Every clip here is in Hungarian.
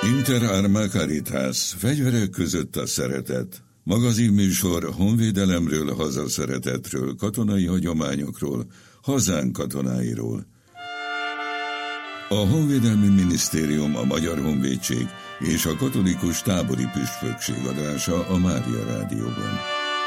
Inter Arma Caritas, fegyverek között a szeretet. Magazinműsor honvédelemről, hazaszeretetről, katonai hagyományokról, hazánk katonáiról. A Honvédelmi Minisztérium, a Magyar Honvédség és a Katolikus Tábori Püspökség adása a Mária Rádióban.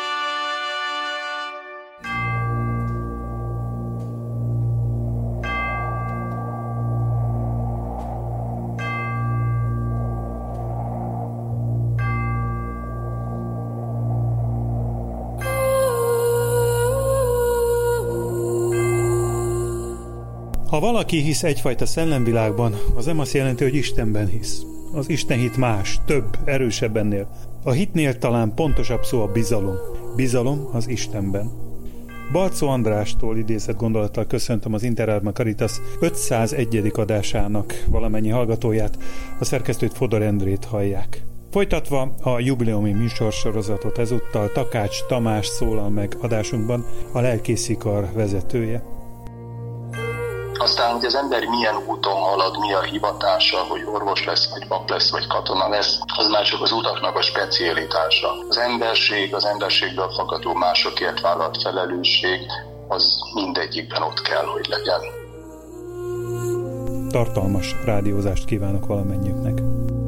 Ha valaki hisz egyfajta szellemvilágban, az nem azt jelenti, hogy Istenben hisz. Az Istenhit más, több, erősebb ennél. A hitnél talán pontosabb szó a bizalom. Bizalom az Istenben. Balczó Andrástól idézett gondolattal köszöntöm az Inter Arma Caritas 501. adásának valamennyi hallgatóját, a szerkesztőt Fodor Endrét hallják. Folytatva a jubileumi műsorsorozatot ezúttal Takács Tamás szólal meg adásunkban, a lelkészikar vezetője. Aztán, hogy az ember milyen úton halad, mi a hivatása, hogy orvos lesz, vagy pap lesz, vagy katona lesz, az már csak az utaknak a specialitása. Az emberség, az emberségből fakadó másokért vállalt felelősség, az mindegyikben ott kell, hogy legyen. Tartalmas rádiózást kívánok valamennyiüknek.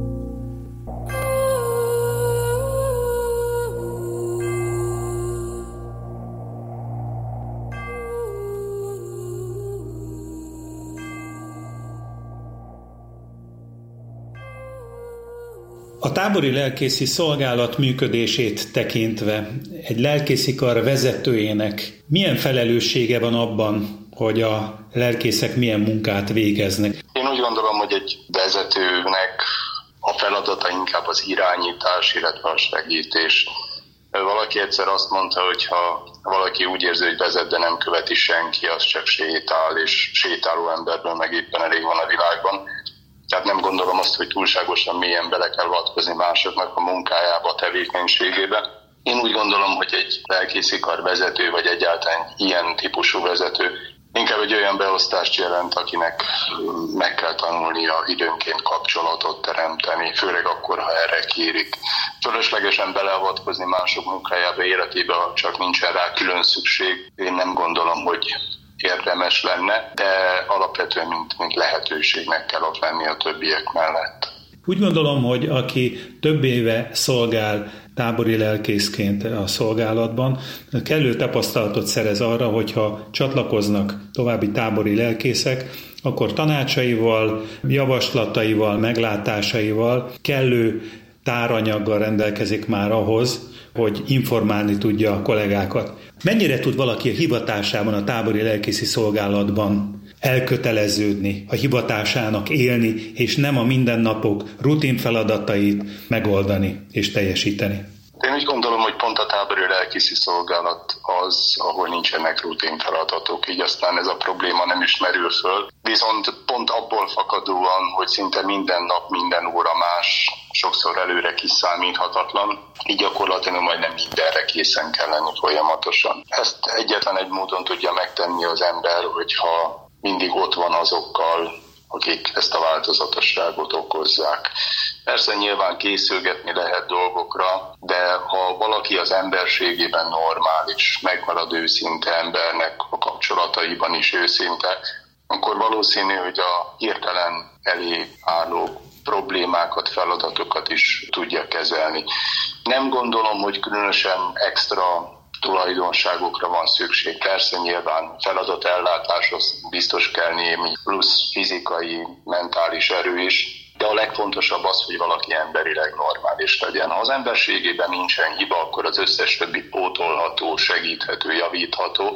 A tábori lelkészi szolgálat működését tekintve egy lelkészikar vezetőjének milyen felelőssége van abban, hogy a lelkészek milyen munkát végeznek? Én úgy gondolom, hogy egy vezetőnek a feladata inkább az irányítás, illetve a segítés. Valaki egyszer azt mondta, hogy ha valaki úgy érzi, hogy vezet, de nem követi senki, az csak sétál, és sétáló emberből meg éppen elég van a világban. Tehát nem gondolom azt, hogy túlságosan mélyen bele kell avatkozni másoknak a munkájába, a tevékenységébe. Én úgy gondolom, hogy egy lelkészikar vezető, vagy egyáltalán ilyen típusú vezető inkább egy olyan beosztást jelent, akinek meg kell tanulnia időnként kapcsolatot teremteni, főleg akkor, ha erre kérik. Fölöslegesen beleavatkozni mások munkájába, életébe, csak nincsen rá külön szükség. Én nem gondolom, hogy érdemes lenne, de alapvetően mint lehetőségnek kell ott lenni a többiek mellett. Úgy gondolom, hogy aki több éve szolgál tábori lelkészként a szolgálatban, kellő tapasztalatot szerez arra, hogyha csatlakoznak további tábori lelkészek, akkor tanácsaival, javaslataival, meglátásaival, kellő táranyaggal rendelkezik már ahhoz, hogy informálni tudja a kollégákat. Mennyire tud valaki a hivatásában, a tábori lelkészi szolgálatban elköteleződni, a hivatásának élni, és nem a mindennapok rutin feladatait megoldani és teljesíteni? Én úgy gondolom, hogy pont a tábori lelkészi szolgálat az, ahol nincsenek rutin feladatok, így aztán ez a probléma nem is merül föl. Viszont pont abból fakadóan, hogy szinte minden nap, minden óra más, sokszor előre kiszámíthatatlan, így gyakorlatilag majdnem mindenre készen kell lenni folyamatosan. Ezt egyetlen egy módon tudja megtenni az ember, hogyha mindig ott van azokkal, akik ezt a változatosságot okozzák. Persze nyilván készülgetni lehet dolgokra, de ha valaki az emberségében normális, megmarad őszinte embernek, a kapcsolataiban is őszinte, akkor valószínű, hogy a hirtelen elé álló problémákat, feladatokat is tudja kezelni. Nem gondolom, hogy különösen extra tulajdonságokra van szükség. Persze nyilván feladatellátáshoz biztos kell némi plusz fizikai, mentális erő is, de a legfontosabb az, hogy valaki emberileg normális legyen. Ha az emberségében nincsen hiba, akkor az összes többi pótolható, segíthető, javítható.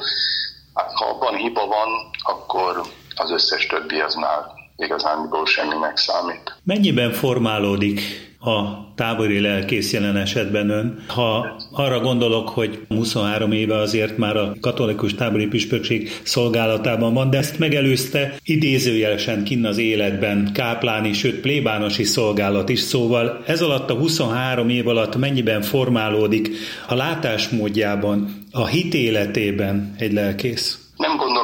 Ha abban hiba van, akkor az összes többi az már igazándiból semminek számít. Mennyiben formálódik a tábori lelkész jelen esetben ön? Ha arra gondolok, hogy 23 éve azért már a katolikus tábori püspökség szolgálatában van, de ezt megelőzte idézőjelesen kinn az életben kápláni, sőt plébánosi szolgálat is, szóval ez alatt a 23 év alatt mennyiben formálódik a látásmódjában, a hitéletében egy lelkész? Nem gondolom,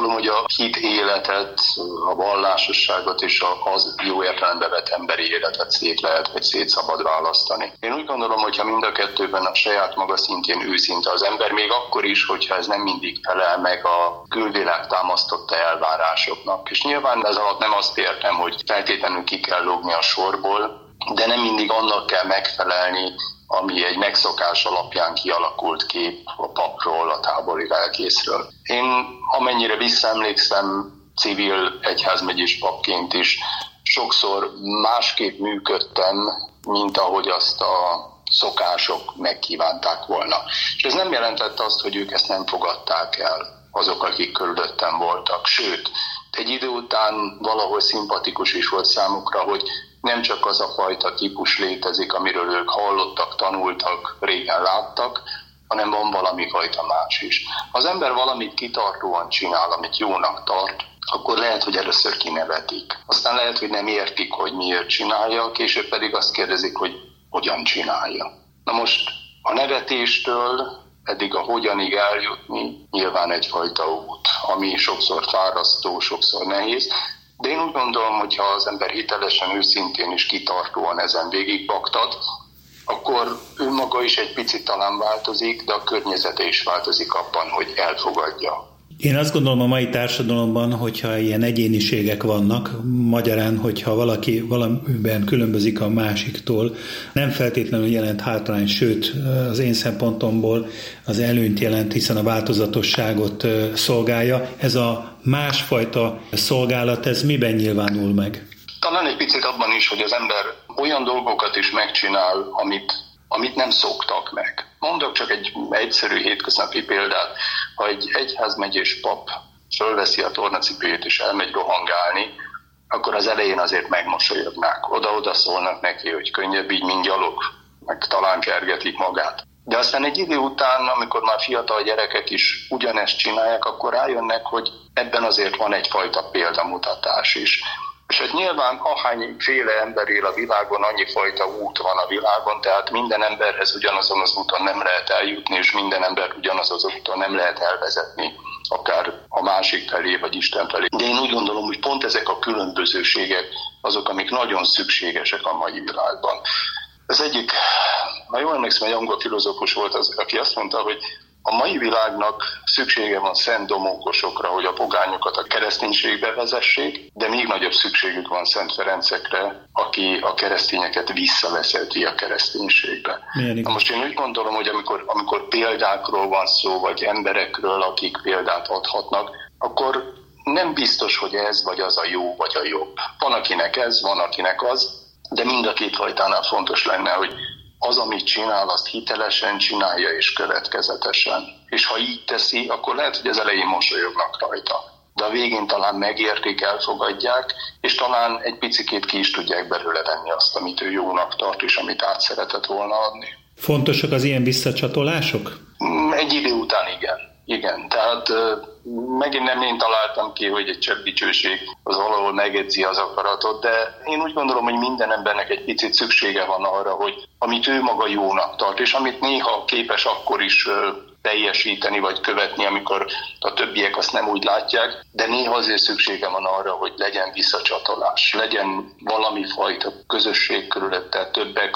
gondolom, hogy a hit életet, a vallásosságot és az jó értelembe vett emberi életet szét lehet, vagy szét szabad választani. Én úgy gondolom, hogyha mind a kettőben a saját maga szintjén őszinte az ember, még akkor is, hogyha ez nem mindig felel meg a külvilág támasztotta elvárásoknak. És nyilván ez alatt nem azt értem, hogy feltétlenül ki kell lógni a sorból, de nem mindig annak kell megfelelni, ami egy megszokás alapján kialakult kép a papról, a tábori lelkészről. Én amennyire visszaemlékszem, civil egyházmegyés papként is sokszor másképp működtem, mint ahogy azt a szokások megkívánták volna. És ez nem jelentette azt, hogy ők ezt nem fogadták el, azok, akik körülöttem voltak. Sőt, egy idő után valahol szimpatikus is volt számukra, hogy nem csak az a fajta típus létezik, amiről ők hallottak, tanultak, régen láttak, hanem van valami fajta más is. Ha az ember valamit kitartóan csinál, amit jónak tart, akkor lehet, hogy először kinevetik. Aztán lehet, hogy nem értik, hogy miért csinálja, később pedig azt kérdezik, hogy hogyan csinálja. Na most a nevetéstől eddig a hogyanig eljutni nyilván egyfajta út, ami sokszor fárasztó, sokszor nehéz, de én úgy gondolom, hogy ha az ember hitelesen, őszintén és kitartóan ezen végigbaktat, akkor ő maga is egy picit talán változik, de a környezete is változik abban, hogy elfogadja. Én azt gondolom a mai társadalomban, hogyha ilyen egyéniségek vannak, magyarán, hogyha valaki valamiben különbözik a másiktól, nem feltétlenül jelent hátrány, sőt az én szempontomból az előnyt jelent, hiszen a változatosságot szolgálja. Ez a másfajta szolgálat, ez miben nyilvánul meg? Talán egy picit abban is, hogy az ember olyan dolgokat is megcsinál, amit nem szoktak meg. Mondok csak egy egyszerű hétköznapi példát. Ha egy egyházmegyés pap fölveszi a tornacipőjét és elmegy rohangálni, akkor az elején azért megmosolyognák. Oda-oda szólnak neki, hogy könnyebb így, mint gyalog, meg talán kergetik magát. De aztán egy idő után, amikor már fiatal gyerekek is ugyanezt csinálják, akkor rájönnek, hogy ebben azért van egyfajta példamutatás is. És hát nyilván ahányféle ember él a világon, annyi fajta út van a világon, tehát minden emberhez ugyanazon az úton nem lehet eljutni, és minden ember ugyanaz az úton nem lehet elvezetni, akár a másik felé, vagy Isten felé. De én úgy gondolom, hogy pont ezek a különbözőségek azok, amik nagyon szükségesek a mai világban. Ez egyik, ha jól emlékszem, egy angol filozófus volt az, aki azt mondta, hogy a mai világnak szüksége van Szent Domókosokra, hogy a pogányokat a kereszténységbe vezessék, de még nagyobb szükségük van Szent Ferencekre, aki a keresztényeket visszavezeti a kereszténységbe. Na most én úgy gondolom, hogy amikor példákról van szó, vagy emberekről, akik példát adhatnak, akkor nem biztos, hogy ez vagy az a jó, vagy a jobb. Van akinek ez, van akinek az, de mind a két fajtánál fontos lenne, hogy az, amit csinál, azt hitelesen csinálja és következetesen. És ha így teszi, akkor lehet, hogy az elején mosolyognak rajta. De a végén talán megértik, elfogadják, és talán egy picikét ki is tudják belőle venni azt, amit ő jónak tart, és amit át szeretett volna adni. Fontosak az ilyen visszacsatolások? Egy idő után igen. Igen, tehát megint nem én találtam ki, hogy egy csepp dicsőség az valahol megedzi az akaratot, de én úgy gondolom, hogy minden embernek egy picit szüksége van arra, hogy amit ő maga jónak tart, és amit néha képes akkor is teljesíteni vagy követni, amikor a többiek azt nem úgy látják, de néha azért szüksége van arra, hogy legyen visszacsatolás, legyen valami fajta közösség körülötte, többek,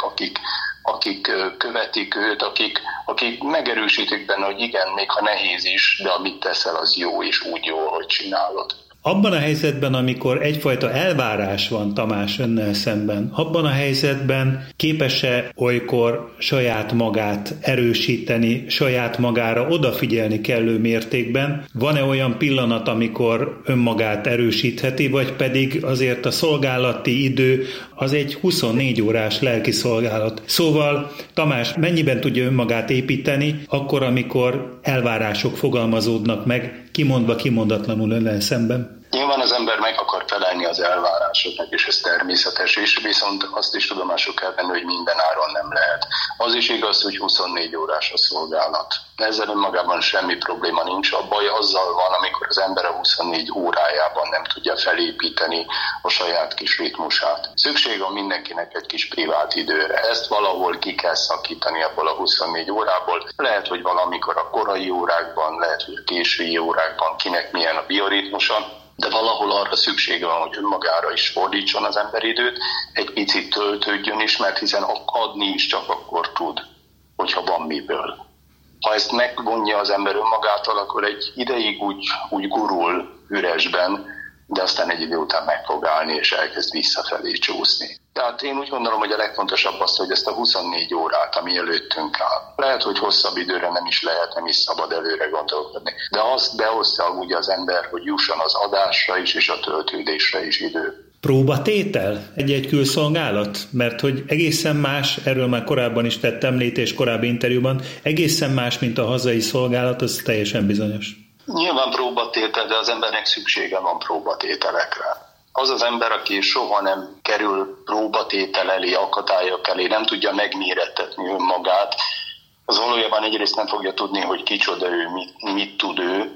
akik követik őt, akik megerősítik benne, hogy igen, még ha nehéz is, de amit teszel, az jó, és úgy jó, hogy csinálod. Abban a helyzetben, amikor egyfajta elvárás van Tamás önnel szemben, abban a helyzetben képes-e olykor saját magát erősíteni, saját magára odafigyelni kellő mértékben? Van-e olyan pillanat, amikor önmagát erősítheti, vagy pedig azért a szolgálati idő az egy 24 órás lelki szolgálat? Szóval Tamás mennyiben tudja önmagát építeni, akkor, amikor elvárások fogalmazódnak meg, kimondva kimondatlanul önnel szemben? Nyilván az ember meg akar felelni az elvárásoknak, és ez természetes is, viszont azt is tudomásul kell venni, hogy minden áron nem lehet. Az is igaz, hogy 24 órás a szolgálat. Ezzel önmagában semmi probléma nincs. A baj azzal van, amikor az ember a 24 órájában nem tudja felépíteni a saját kis ritmusát. Szükség van mindenkinek egy kis privát időre. Ezt valahol ki kell szakítani abból a 24 órából. Lehet, hogy valamikor a korai órákban, lehet, hogy a késői órákban, kinek milyen a bioritmusa, de valahol arra szüksége van, hogy önmagára is fordítson az ember időt, egy picit töltődjön is, mert hiszen adni is csak akkor tud, hogyha van miből. Ha ezt megvonja az ember önmagától, akkor egy ideig úgy gurul üresben, de aztán egy idő után meg fog állni, és elkezd visszafelé csúszni. Tehát én úgy gondolom, hogy a legfontosabb az, hogy ezt a 24 órát, ami előttünk áll. Lehet, hogy hosszabb időre nem is szabad előre gondolkodni. De azt behozta úgy az ember, hogy jusson az adásra is, és a töltődésre is idő. Próbatétel egy külszolgálat? Mert hogy egészen más, erről már korábban is tett említés korábbi interjúban, egészen más, mint a hazai szolgálat, az teljesen bizonyos. Nyilván próbatétel, de az embernek szüksége van próbatételekre. Az az ember, aki soha nem kerül próbatétel elé, akadályok elé, nem tudja megmérettetni önmagát, az valójában egyrészt nem fogja tudni, hogy kicsoda ő, mit tud ő,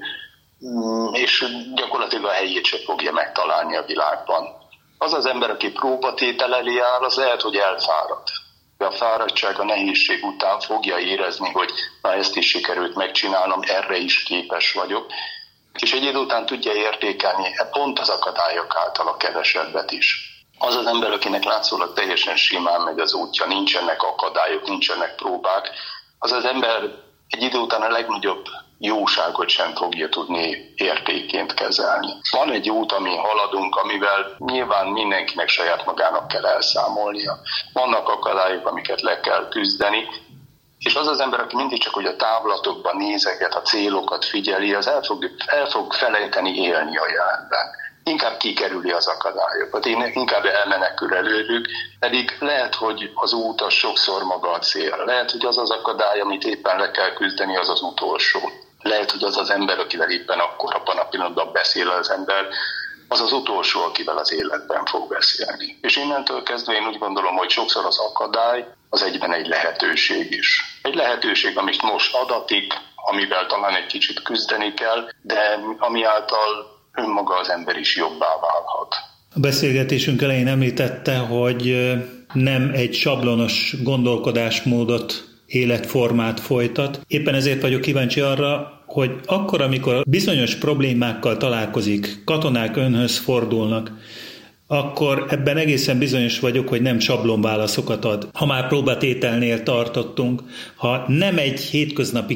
és gyakorlatilag a helyét sem fogja megtalálni a világban. Az az ember, aki próbatétel elé áll, az lehet, hogy elfárad. A fáradtság, a nehézség után fogja érezni, hogy na ezt is sikerült megcsinálnom, erre is képes vagyok, és egy idő után tudja értékelni pont az akadályok által a kevesebbet is. Az az ember, akinek látszólag teljesen simán megy az útja, nincsenek akadályok, nincsenek próbák, az az ember egy idő után a legnagyobb jóságot sem fogja tudni értékként kezelni. Van egy út, amin haladunk, amivel nyilván mindenkinek saját magának kell elszámolnia. Vannak akadályok, amiket le kell küzdeni, és az az ember, aki mindig csak hogy a távlatokban nézeget, a célokat figyeli, az el fog felejteni élni a jelenben. Inkább kikerüli az akadályokat, inkább elmenekül előlük, pedig lehet, hogy az út az sokszor maga a cél. Lehet, hogy az az akadály, amit éppen le kell küzdeni, az az utolsó. Lehet, hogy az az ember, akivel éppen akkor abban a pillanatban beszél az ember, az az utolsó, akivel az életben fog beszélni. És innentől kezdve én úgy gondolom, hogy sokszor az akadály az egyben egy lehetőség is. Egy lehetőség, amit most adatik, amivel talán egy kicsit küzdeni kell, de ami által önmaga az ember is jobbá válhat. A beszélgetésünk elején említette, hogy nem egy sablonos gondolkodásmódot, életformát folytat. Éppen ezért vagyok kíváncsi arra, hogy akkor, amikor bizonyos problémákkal találkozik, katonák önhöz fordulnak, akkor ebben egészen bizonyos vagyok, hogy nem sablonválaszokat ad. Ha már próbatételnél tartottunk, ha nem egy hétköznapi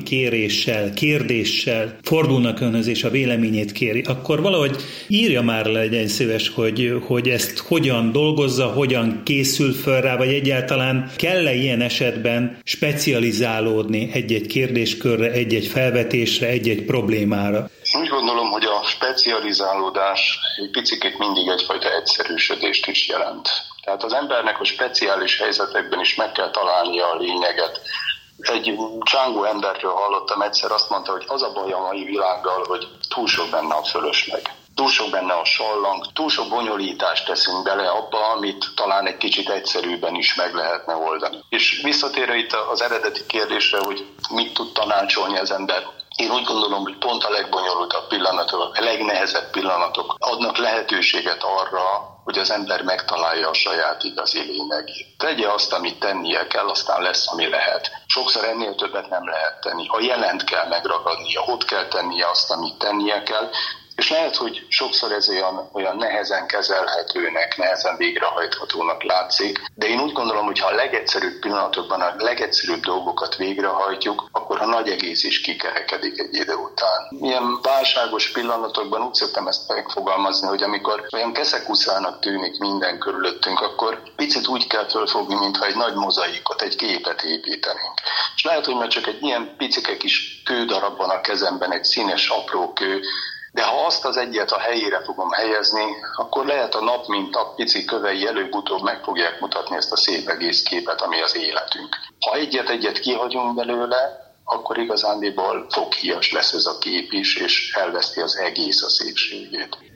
kérdéssel fordulnak önhöz és a véleményét kéri, akkor valahogy írja már le, legyen szíves, hogy ezt hogyan dolgozza, hogyan készül föl rá, vagy egyáltalán kell-e ilyen esetben specializálódni egy-egy kérdéskörre, egy-egy felvetésre, egy-egy problémára? Úgy gondolom, hogy a specializálódás egy picit mindig egyfajta egyszerűsödést is jelent. Tehát az embernek a speciális helyzetekben is meg kell találnia a lényeget. Egy csángó emberről hallottam egyszer, azt mondta, hogy az a baj a mai világgal, hogy túl sok benne a fölösleg. Túl sok benne a sallang, túl sok bonyolítást teszünk bele abba, amit talán egy kicsit egyszerűbben is meg lehetne oldani. És visszatérve itt az eredeti kérdésre, hogy mit tud tanácsolni az ember, én úgy gondolom, hogy pont a legbonyolultabb pillanatok, a legnehezebb pillanatok adnak lehetőséget arra, hogy az ember megtalálja a saját igazi lényegét. Tegye azt, amit tennie kell, aztán lesz, ami lehet. Sokszor ennél többet nem lehet tenni. A jelent kell megragadnia, ott kell tennie azt, amit tennie kell, és lehet, hogy sokszor ez olyan nehezen kezelhetőnek, nehezen végrehajthatónak látszik, de én úgy gondolom, hogy ha a legegyszerűbb pillanatokban a legegyszerűbb dolgokat végrehajtjuk, akkor a nagy egész is kikerekedik egy idő után. Ilyen válságos pillanatokban úgy szoktam ezt megfogalmazni, hogy amikor olyan keszekuszának tűnik minden körülöttünk, akkor picit úgy kell fölfogni, mintha egy nagy mozaikot, egy képet építenénk. És lehet, hogy már csak egy ilyen picike kis kődarab van a kezemben, egy színes apró kő, de ha azt az egyet a helyére fogom helyezni, akkor lehet a nap mint nap pici kövei előbb-utóbb meg fogják mutatni ezt a szép egész képet, ami az életünk. Ha egyet-egyet kihagyunk belőle, akkor igazándiból foghíjas lesz ez a kép is, és elveszti az egész a szépségét.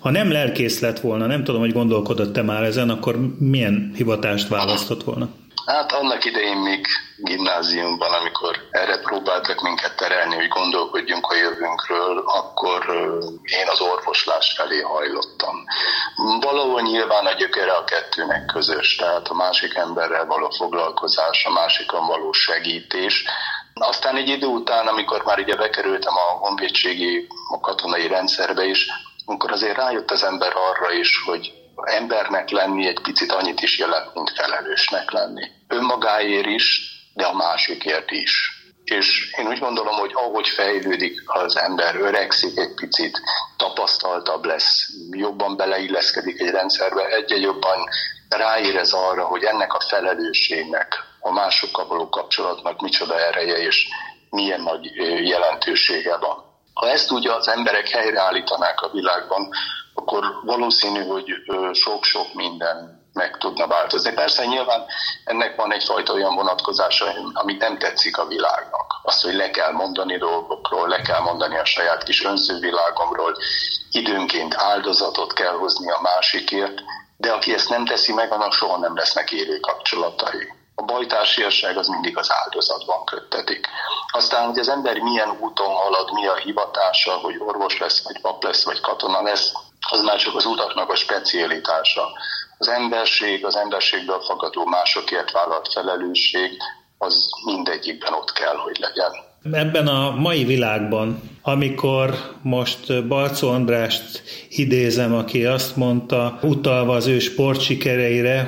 Ha nem lelkész lett volna, nem tudom, hogy gondolkodott-e már ezen, akkor milyen hivatást választott volna? Hát annak idején még gimnáziumban, amikor erre próbáltak minket terelni, hogy gondolkodjunk a jövőnkről, akkor én az orvoslás felé hajlottam. Valahol nyilván a gyökere a kettőnek közös, tehát a másik emberrel való foglalkozás, a másikon való segítés. Aztán egy idő után, amikor már ugye bekerültem a honvédségi, a katonai rendszerbe is, akkor azért rájött az ember arra is, hogy embernek lenni egy picit annyit is jelent, mint felelősnek lenni. Önmagáért is, de a másikért is. És én úgy gondolom, hogy ahogy fejlődik az ember, öregszik egy picit, tapasztaltabb lesz, jobban beleilleszkedik egy rendszerbe, egyre jobban ráérez arra, hogy ennek a felelősségnek, a másokkal való kapcsolatnak micsoda ereje és milyen nagy jelentősége van. Ha ezt ugye az emberek helyreállítanák a világban, akkor valószínű, hogy sok-sok minden meg tudna változni. Persze nyilván ennek van egyfajta olyan vonatkozása, amit nem tetszik a világnak. Azt, hogy le kell mondani dolgokról, le kell mondani a saját kis önzővilágomról, időnként áldozatot kell hozni a másikért, de aki ezt nem teszi meg, annak soha nem lesznek élő kapcsolatai. A bajtársiasság az mindig az áldozatban köttetik. Aztán, hogy az ember milyen úton halad, mi a hivatása, hogy orvos lesz, vagy pap lesz, vagy katona lesz, az már csak az utaknak a specialitása. Az emberség, az emberségből fakadó másokért vállalt felelősség, az mindegyikben ott kell, hogy legyen. Ebben a mai világban, amikor most Balczó Andrást idézem, aki azt mondta, utalva az ő sportsikereire,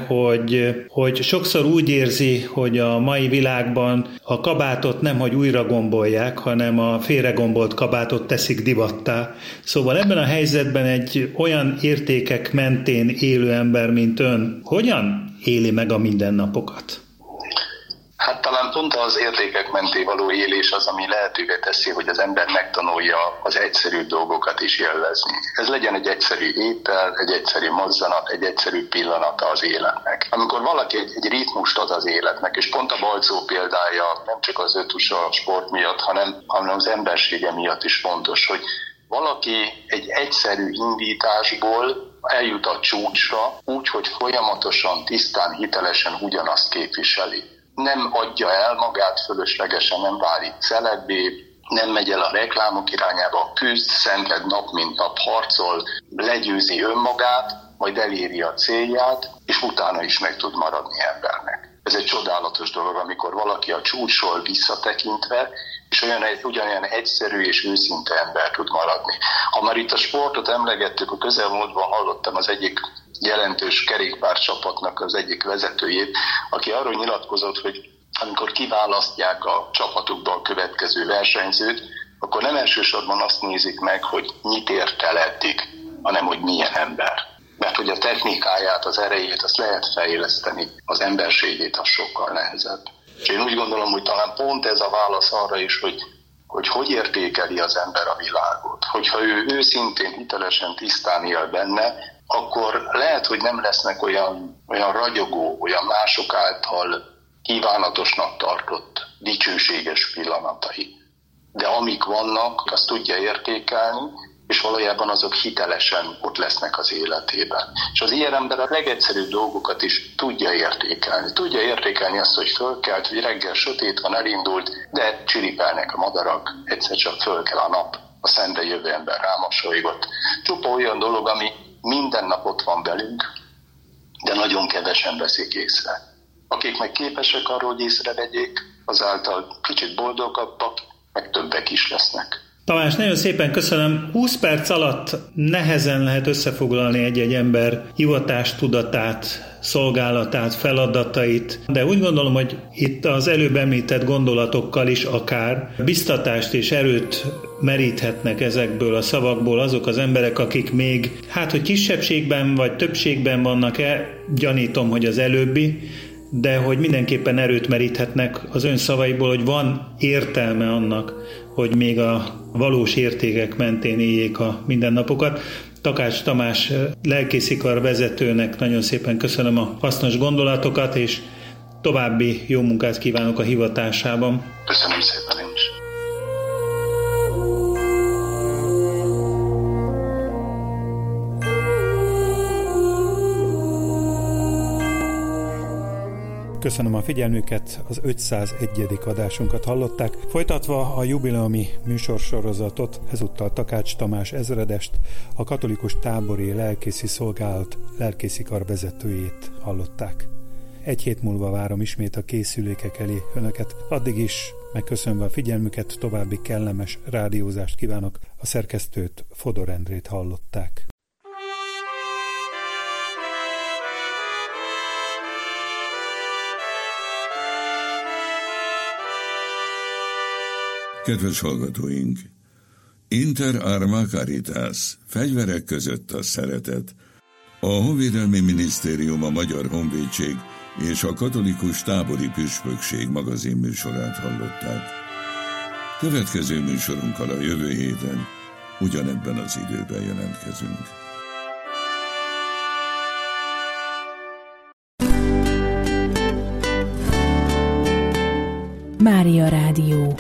hogy sokszor úgy érzi, hogy a mai világban a kabátot nemhogy újra gombolják, hanem a félregombolt kabátot teszik divattá. Szóval ebben a helyzetben egy olyan értékek mentén élő ember, mint ön, hogyan éli meg a mindennapokat? Hát talán pont az értékek mentén való élés az, ami lehetővé teszi, hogy az ember megtanulja az egyszerű dolgokat is élvezni. Ez legyen egy egyszerű étel, egy egyszerű mozzanat, egy egyszerű pillanata az életnek. Amikor valaki egy ritmust ad az életnek, és pont a Balczó példája nem csak az ötusa sport miatt, hanem az embersége miatt is fontos, hogy valaki egy egyszerű indításból eljut a csúcsra úgy, hogy folyamatosan, tisztán, hitelesen ugyanazt képviseli. Nem adja el magát fölöslegesen, nem válik celebbé, nem megy el a reklámok irányába, küzd, szenved nap mint nap, harcol, legyőzi önmagát, majd eléri a célját, és utána is meg tud maradni embernek. Ez egy csodálatos dolog, amikor valaki a csúcsról visszatekintve, és ugyanolyan egyszerű és őszinte ember tud maradni. Ha már itt a sportot emlegettük, a közelmúltban hallottam az egyik jelentős kerékpárcsapatnak az egyik vezetőjét, aki arról nyilatkozott, hogy amikor kiválasztják a csapatukba a következő versenyzőt, akkor nem elsősorban azt nézik meg, hogy mit ért el eddig, hanem hogy milyen ember. Mert hogy a technikáját, az erejét, azt lehet fejleszteni, az emberségét az sokkal nehezebb. És én úgy gondolom, hogy talán pont ez a válasz arra is, hogy értékeli az ember a világot. Hogyha ő őszintén, hitelesen, tisztán él benne, akkor lehet, hogy nem lesznek olyan ragyogó, olyan mások által kívánatosnak tartott, dicsőséges pillanatai. De amik vannak, azt tudja értékelni, és valójában azok hitelesen ott lesznek az életében. És az ilyen ember a legegyszerűbb dolgokat is tudja értékelni. Tudja értékelni azt, hogy fölkelt, hogy reggel sötét van, elindult, de csiripelnek a madarak, egyszer csak fölkel a nap, a szembe jövő ember rámosolygott. Csupa olyan dolog, ami minden nap ott van velünk, de nagyon kevesen veszik észre. Akik meg képesek arról, hogy észrevegyék, azáltal kicsit boldogabbak, meg többek is lesznek. Tamás, nagyon szépen köszönöm. 20 perc alatt nehezen lehet összefoglalni egy-egy ember hivatástudatát, szolgálatát, feladatait, de úgy gondolom, hogy itt az előbb említett gondolatokkal is akár biztatást és erőt meríthetnek ezekből a szavakból azok az emberek, akik még, hogy kisebbségben vagy többségben vannak-e, gyanítom, hogy az előbbi, de hogy mindenképpen erőt meríthetnek az ön szavaiból, hogy van értelme annak, hogy még a valós értékek mentén éljék a mindennapokat. Takács Tamás lelkészikar vezetőnek nagyon szépen köszönöm a hasznos gondolatokat, és további jó munkát kívánok a hivatásában. Köszönöm szépen én is. Köszönöm a figyelmüket, az 501. adásunkat hallották. Folytatva a jubileumi műsorsorozatot, ezúttal Takács Tamás ezredest, a katolikus tábori lelkészi szolgálat lelkészi kar vezetőjét hallották. Egy hét múlva várom ismét a készülékek elé önöket. Addig is, megköszönve a figyelmüket, további kellemes rádiózást kívánok. A szerkesztőt, Fodor Endrét hallották. Kedves hallgatóink! Inter arma caritas, fegyverek között a szeretet. A Honvédelmi Minisztérium, a Magyar Honvédség és a Katolikus Tábori Püspökség magazinműsorát hallották. Következő műsorunkkal a jövő héten, ugyanebben az időben jelentkezünk. Mária Rádió.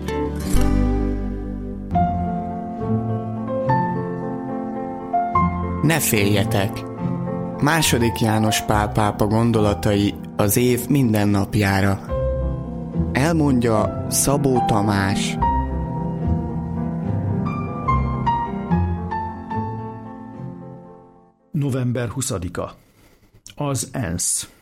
Ne féljetek! II. János Pál pápa gondolatai az év minden napjára. Elmondja Szabó Tamás. November 20-a. Az ENSZ.